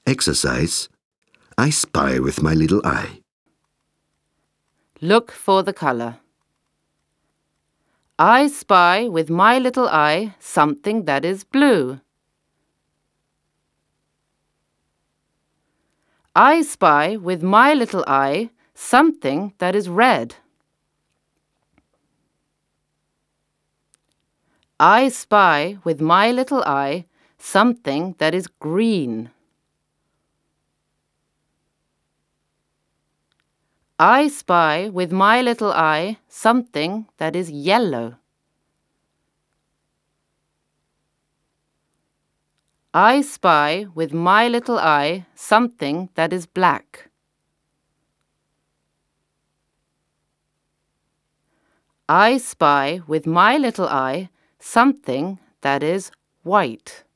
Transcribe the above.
Exercise. I spy with my little eye. Look for the colour. I spy with my little eye something that is blue. I spy with my little eye something that is red. I spy with my little eye something that is green. I spy with my little eye something that is yellow. I spy with my little eye something that is black. I spy with my little eye something that is white.